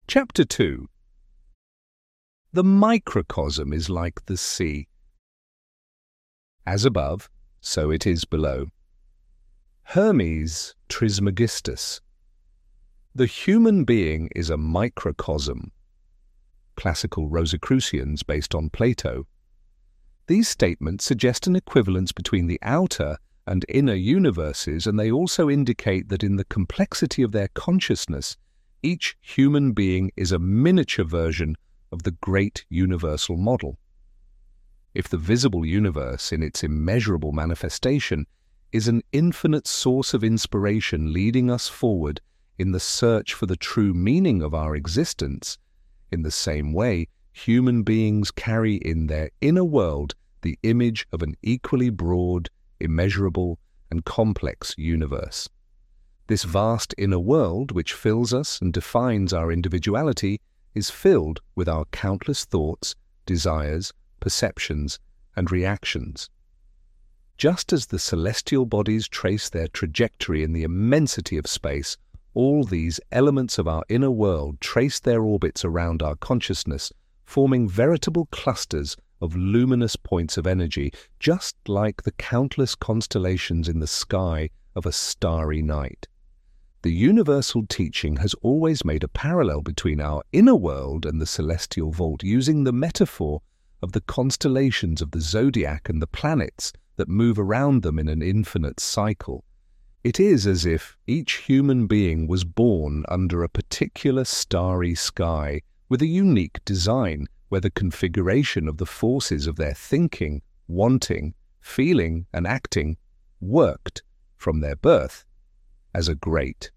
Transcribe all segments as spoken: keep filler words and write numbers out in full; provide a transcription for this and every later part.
Chapter two. The microcosm is like the sea. As above, so it is below. Hermes Trismegistus. The human being is a microcosm. Classical Rosicrucians based on Plato. These statements suggest an equivalence between the outer and inner universes, and they also indicate that in the complexity of their consciousness, each human being is a miniature version of the great universal model. If the visible universe, in its immeasurable manifestation, is an infinite source of inspiration leading us forward in the search for the true meaning of our existence, in the same way, human beings carry in their inner world the image of an equally broad, immeasurable, and complex universe. This vast inner world, which fills us and defines our individuality, is filled with our countless thoughts, desires, perceptions, and reactions. Just as the celestial bodies trace their trajectory in the immensity of space, all these elements of our inner world trace their orbits around our consciousness, forming veritable clusters of luminous points of energy, just like the countless constellations in the sky of a starry night. The universal teaching has always made a parallel between our inner world and the celestial vault, using the metaphor of the constellations of the zodiac and the planets that move around them in an infinite cycle. It is as if each human being was born under a particular starry sky with a unique design, where the configuration of the forces of their thinking, wanting, feeling, and acting worked from their birth as a great.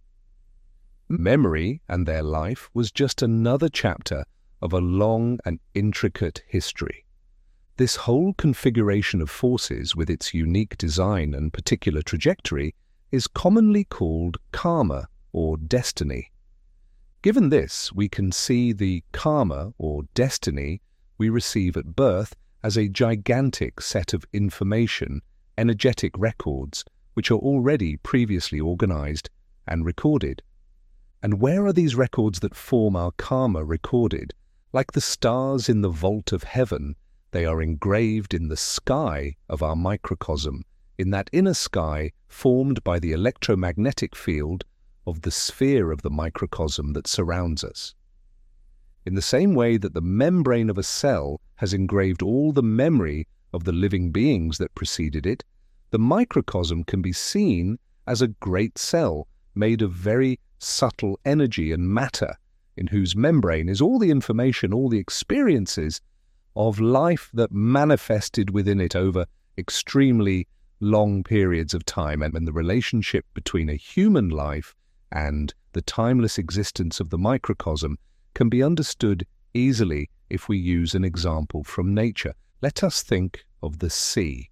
Memory and their life was just another chapter of a long and intricate history. This whole configuration of forces, with its unique design and particular trajectory, is commonly called karma or destiny. Given this, we can see the karma or destiny we receive at birth as a gigantic set of information, energetic records, which are already previously organized and recorded. And where are these records that form our karma recorded? Like the stars in the vault of heaven, they are engraved in the sky of our microcosm, in that inner sky formed by the electromagnetic field of the sphere of the microcosm that surrounds us. In the same way that the membrane of a cell has engraved all the memory of the living beings that preceded it, the microcosm can be seen as a great cell made of very subtle energy and matter, in whose membrane is all the information, all the experiences of life that manifested within it over extremely long periods of time, and the relationship between a human life and the timeless existence of the microcosm can be understood easily if we use an example from nature. Let us think of the sea.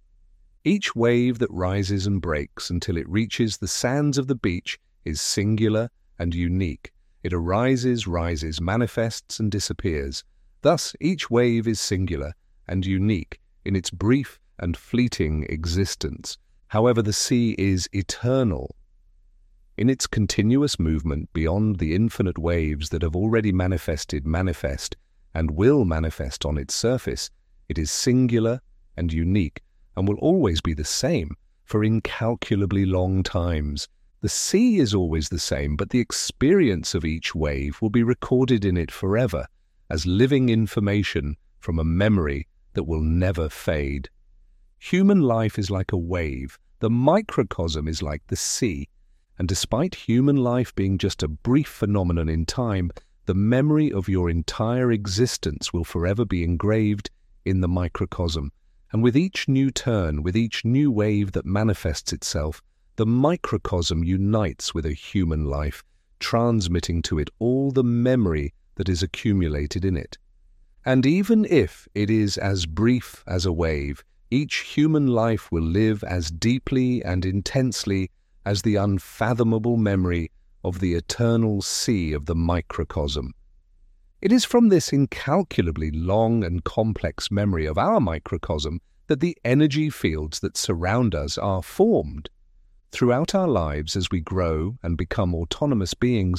Each wave that rises and breaks until it reaches the sands of the beach is singular and unique. It arises, rises, manifests, and disappears. Thus, each wave is singular and unique in its brief and fleeting existence. However, the sea is eternal. In its continuous movement beyond the infinite waves that have already manifested, manifest, and will manifest on its surface, it is singular and unique, and will always be the same for incalculably long times. The sea is always the same, but the experience of each wave will be recorded in it forever as living information from a memory that will never fade. Human life is like a wave, the microcosm is like the sea, and despite human life being just a brief phenomenon in time, the memory of your entire existence will forever be engraved in the microcosm. And with each new turn, with each new wave that manifests itself, the microcosm unites with a human life, transmitting to it all the memory that is accumulated in it. And even if it is as brief as a wave, each human life will live as deeply and intensely as the unfathomable memory of the eternal sea of the microcosm. It is from this incalculably long and complex memory of our microcosm that the energy fields that surround us are formed. Throughout our lives, as we grow and become autonomous beings,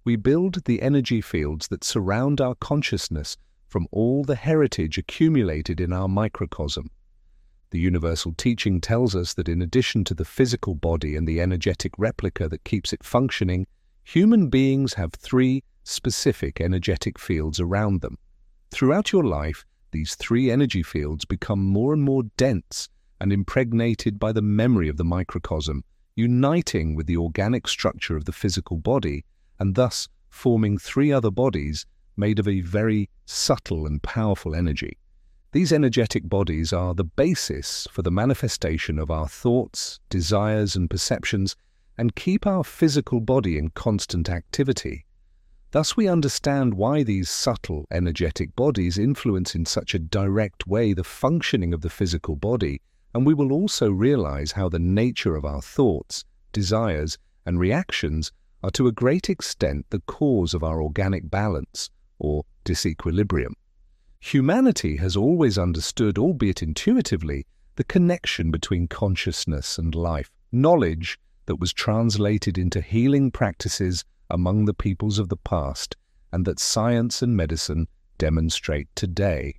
We build the energy fields that surround our consciousness from all the heritage accumulated in our microcosm. The universal teaching tells us that in addition to the physical body and the energetic replica that keeps it functioning, human beings have three specific energetic fields around them. Throughout your life, these three energy fields become more and more dense and impregnated by the memory of the microcosm, uniting with the organic structure of the physical body, and thus forming three other bodies made of a very subtle and powerful energy. These energetic bodies are the basis for the manifestation of our thoughts, desires, and perceptions, and keep our physical body in constant activity. Thus we understand why these subtle energetic bodies influence in such a direct way the functioning of the physical body, and we will also realize how the nature of our thoughts, desires, and reactions are to a great extent the cause of our organic balance, or disequilibrium. Humanity has always understood, albeit intuitively, the connection between consciousness and life, knowledge that was translated into healing practices among the peoples of the past, and that science and medicine demonstrate today.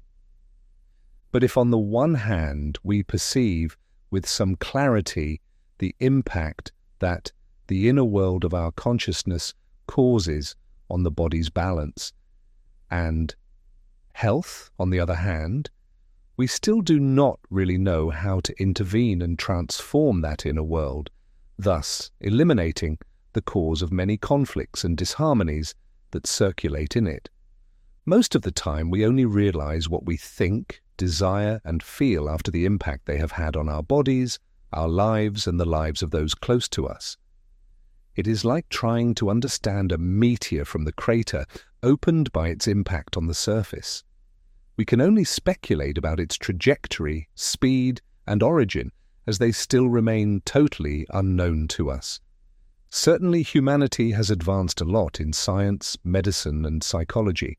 But if on the one hand we perceive with some clarity the impact that the inner world of our consciousness causes on the body's balance and health, on the other hand, we still do not really know how to intervene and transform that inner world, thus eliminating the cause of many conflicts and disharmonies that circulate in it. Most of the time we only realize what we think, desire, and feel after the impact they have had on our bodies, our lives, and the lives of those close to us. It is like trying to understand a meteor from the crater opened by its impact on the surface. We can only speculate about its trajectory, speed, and origin, as they still remain totally unknown to us. Certainly humanity has advanced a lot in science, medicine, and psychology.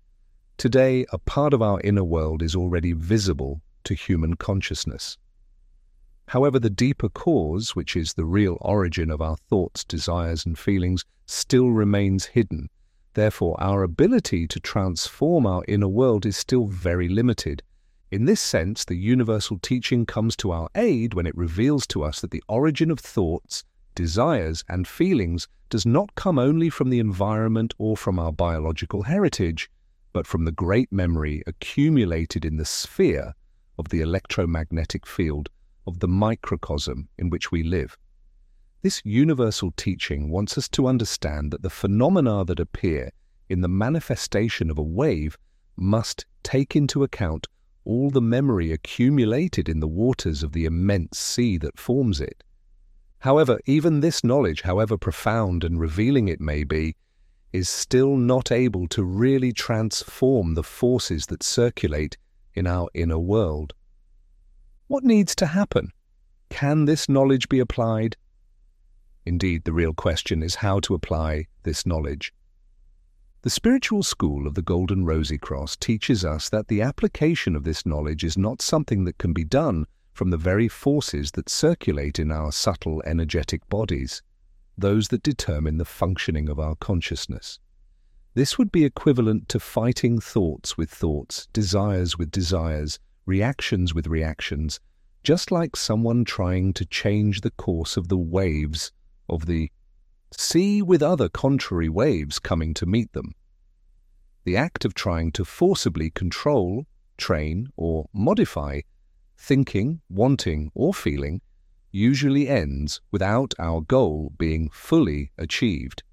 Today, a part of our inner world is already visible to human consciousness. However, the deeper cause, which is the real origin of our thoughts, desires, and feelings, still remains hidden. Therefore, our ability to transform our inner world is still very limited. In this sense, the universal teaching comes to our aid when it reveals to us that the origin of thoughts, desires, and feelings does not come only from the environment or from our biological heritage, but from the great memory accumulated in the sphere of the electromagnetic field of the microcosm in which we live. This universal teaching wants us to understand that the phenomena that appear in the manifestation of a wave must take into account all the memory accumulated in the waters of the immense sea that forms it. However, even this knowledge, however profound and revealing it may be, is still not able to really transform the forces that circulate in our inner world. What needs to happen? Can this knowledge be applied? Indeed, the real question is how to apply this knowledge. The spiritual school of the Golden Rosy Cross teaches us that the application of this knowledge is not something that can be done from the very forces that circulate in our subtle energetic bodies, those that determine the functioning of our consciousness. This would be equivalent to fighting thoughts with thoughts, desires with desires, reactions with reactions, just like someone trying to change the course of the waves of the sea with other contrary waves coming to meet them. The act of trying to forcibly control, train, or modify thinking, wanting, or feeling usually ends without our goal being fully achieved.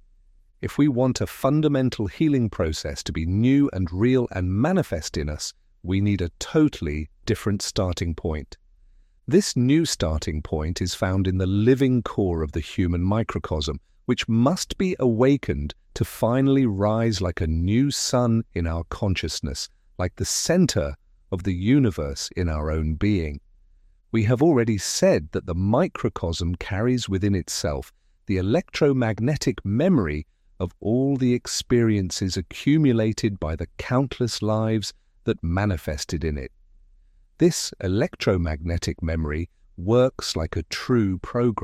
If we want a fundamental healing process to be new and real and manifest in us, we need a totally different starting point. This new starting point is found in the living core of the human microcosm, which must be awakened to finally rise like a new sun in our consciousness, like the center of the universe in our own being. We have already said that the microcosm carries within itself the electromagnetic memory of all the experiences accumulated by the countless lives that manifested in it. This electromagnetic memory works like a true program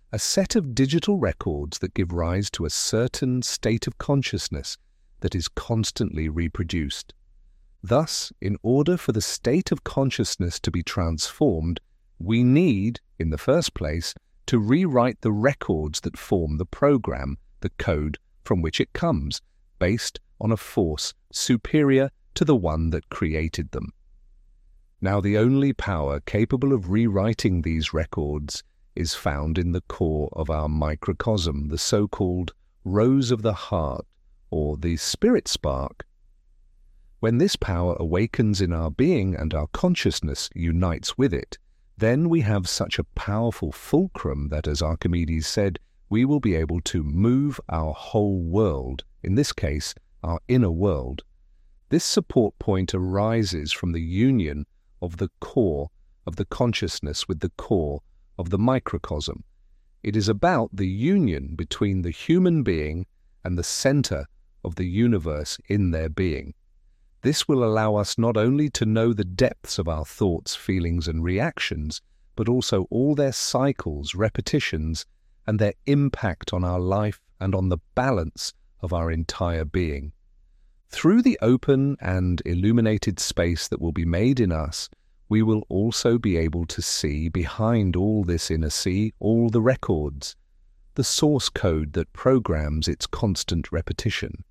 a set of digital records that give rise to a certain state of consciousness that is constantly reproduced. Thus, in order for the state of consciousness to be transformed, we need, in the first place, to rewrite the records that form the program, the code from which it comes, based on a force superior to the one that created them. Now, the only power capable of rewriting these records is found in the core of our microcosm, the so-called rose of the heart, or the spirit spark. When this power awakens in our being and our consciousness unites with it, then we have such a powerful fulcrum that, as Archimedes said, we will be able to move our whole world, in this case, our inner world. This support point arises from the union of the core of the consciousness with the core of the microcosm. It is about the union between the human being and the center of the universe in their being. This will allow us not only to know the depths of our thoughts, feelings, and reactions, but also all their cycles, repetitions, and their impact on our life and on the balance of our entire being. Through the open and illuminated space that will be made in us, we will also be able to see behind all this inner sea all the records, the source code that programs its constant repetition.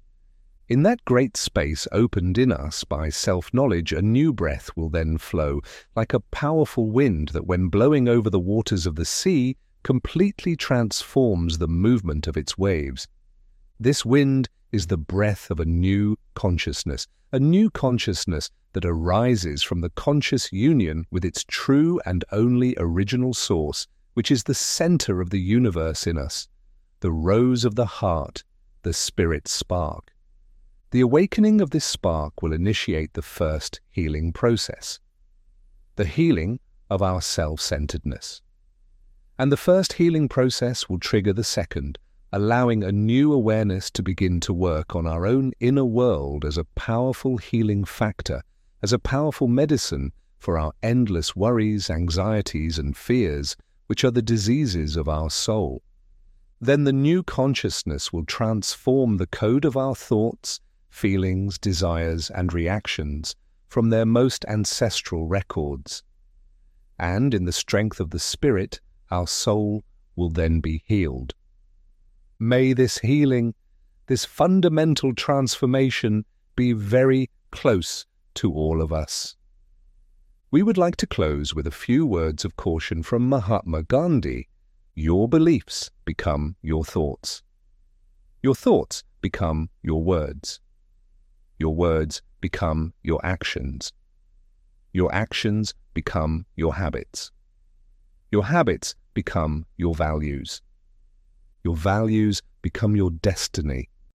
In that great space opened in us by self-knowledge, a new breath will then flow, like a powerful wind that, when blowing over the waters of the sea, completely transforms the movement of its waves. This wind is the breath of a new consciousness, a new consciousness that arises from the conscious union with its true and only original source, which is the center of the universe in us, the rose of the heart, the spirit spark. The awakening of this spark will initiate the first healing process, the healing of our self-centeredness. And the first healing process will trigger the second, allowing a new awareness to begin to work on our own inner world as a powerful healing factor, as a powerful medicine for our endless worries, anxieties, and fears, which are the diseases of our soul. Then the new consciousness will transform the code of our thoughts, feelings, desires, and reactions from their most ancestral records. And in the strength of the Spirit, our soul will then be healed. May this healing, this fundamental transformation, be very close to all of us. We would like to close with a few words of caution from Mahatma Gandhi. Your beliefs become your thoughts. Your thoughts become your words. Your words become your actions. Your actions become your habits. Your habits become your values. Your values become your destiny.